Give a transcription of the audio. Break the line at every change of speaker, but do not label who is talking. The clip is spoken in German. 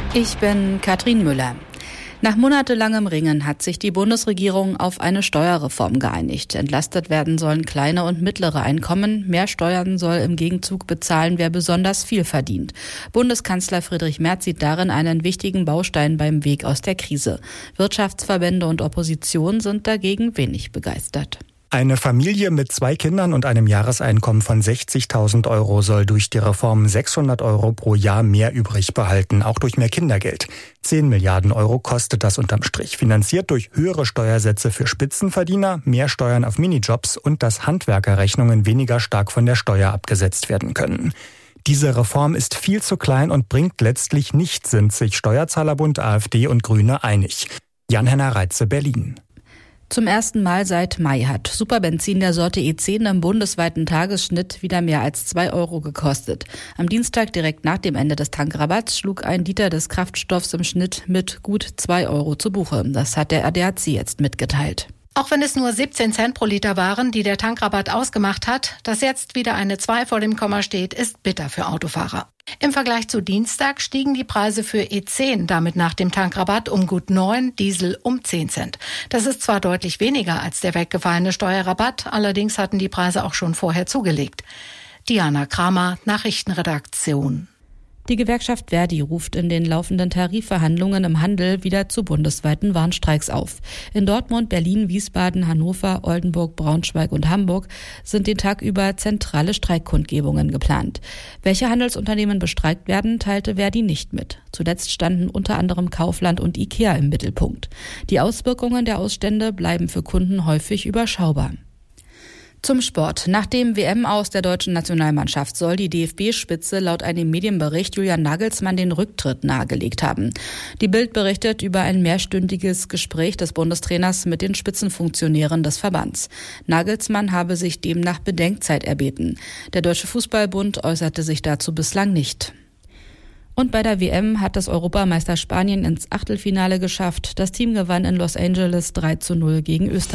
Ich bin Katrin Müller. Nach monatelangem Ringen hat sich die Bundesregierung auf eine Steuerreform geeinigt. Entlastet werden sollen kleine und mittlere Einkommen. Mehr Steuern soll im Gegenzug bezahlen, wer besonders viel verdient. Bundeskanzler Friedrich Merz sieht darin einen wichtigen Baustein beim Weg aus der Krise. Wirtschaftsverbände und Opposition sind dagegen wenig begeistert.
Eine Familie mit 2 Kindern und einem Jahreseinkommen von 60.000 Euro soll durch die Reform 600 Euro pro Jahr mehr übrig behalten, auch durch mehr Kindergeld. 10 Milliarden Euro kostet das unterm Strich, finanziert durch höhere Steuersätze für Spitzenverdiener, mehr Steuern auf Minijobs und dass Handwerkerrechnungen weniger stark von der Steuer abgesetzt werden können. Diese Reform ist viel zu klein und bringt letztlich nichts, sind sich Steuerzahlerbund, AfD und Grüne einig. Jan-Henner Reitze, Berlin.
Zum ersten Mal seit Mai hat Superbenzin der Sorte E10 im bundesweiten Tagesschnitt wieder mehr als 2 Euro gekostet. Am Dienstag direkt nach dem Ende des Tankrabatts schlug ein Liter des Kraftstoffs im Schnitt mit gut 2 Euro zu Buche. Das hat der ADAC jetzt mitgeteilt.
Auch wenn es nur 17 Cent pro Liter waren, die der Tankrabatt ausgemacht hat, dass jetzt wieder eine 2 vor dem Komma steht, ist bitter für Autofahrer. Im Vergleich zu Dienstag stiegen die Preise für E10 damit nach dem Tankrabatt um gut 9, Diesel um 10 Cent. Das ist zwar deutlich weniger als der weggefallene Steuerrabatt, allerdings hatten die Preise auch schon vorher zugelegt. Diana Kramer, Nachrichtenredaktion.
Die Gewerkschaft Verdi ruft in den laufenden Tarifverhandlungen im Handel wieder zu bundesweiten Warnstreiks auf. In Dortmund, Berlin, Wiesbaden, Hannover, Oldenburg, Braunschweig und Hamburg sind den Tag über zentrale Streikkundgebungen geplant. Welche Handelsunternehmen bestreikt werden, teilte Verdi nicht mit. Zuletzt standen unter anderem Kaufland und IKEA im Mittelpunkt. Die Auswirkungen der Ausstände bleiben für Kunden häufig überschaubar. Zum Sport. Nach dem WM-Aus der deutschen Nationalmannschaft soll die DFB-Spitze laut einem Medienbericht Julian Nagelsmann den Rücktritt nahegelegt haben. Die Bild berichtet über ein mehrstündiges Gespräch des Bundestrainers mit den Spitzenfunktionären des Verbands. Nagelsmann habe sich demnach Bedenkzeit erbeten. Der Deutsche Fußballbund äußerte sich dazu bislang nicht. Und bei der WM hat das Europameister Spanien ins Achtelfinale geschafft. Das Team gewann in Los Angeles 3:0 gegen Österreich.